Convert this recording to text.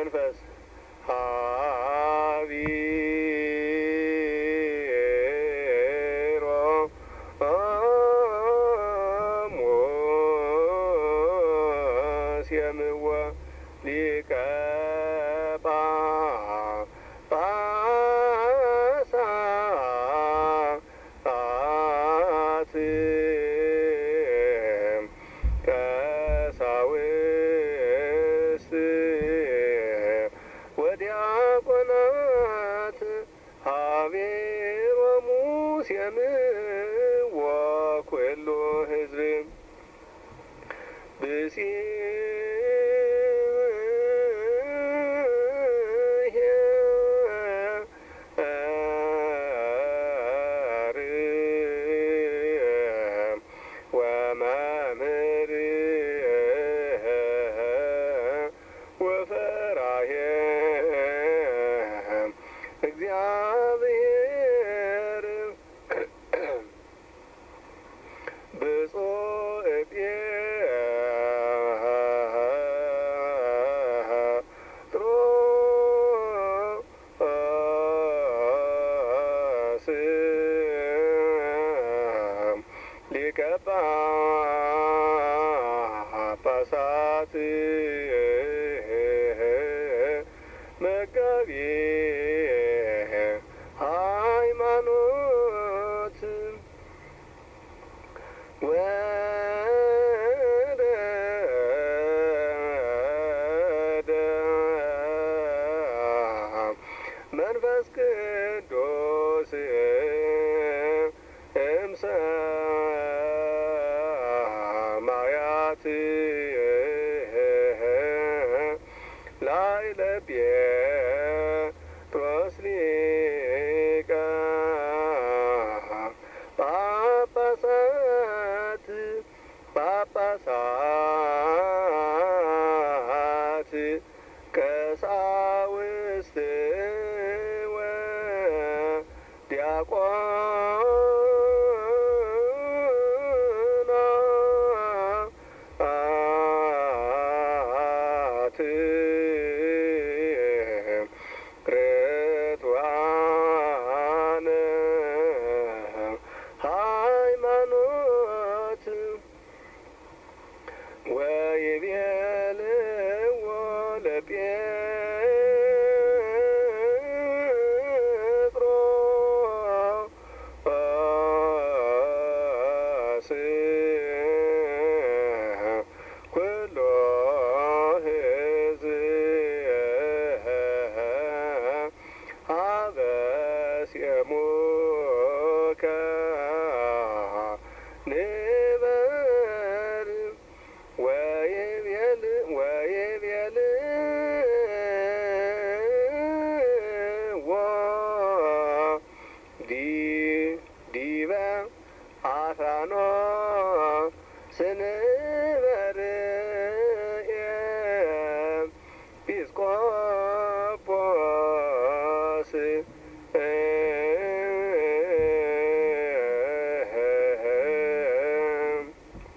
መንፈስ ሀቢሮ ሙሴምዎ ሊቀ ጳጳሳት ቀሳውስት ወዲያቆናት ሀቤሮሙ ሙሴምዎ ኩሉ ሕዝብ ወመምህር ወፈራሄ እግዚአብሔር ብፁዕ ጴጥሮስ ሊቀ ጳጳሳት መጋቢ ሃይማኖት ወረደ መንፈስ ቅዱስ እምሰማያት ላዕለ ጴጥሮስ ሊቀ ጳጳሳት ቀሳውስት ወዲያቆናት ርቱዓነ ሃይማኖት ወይቤልዎ ለጴጥሮስ ኩሎ ሕዝብ ሀበ ሲሙከ ንበር ወይቤልዎ ዲበ አሳኖ ስን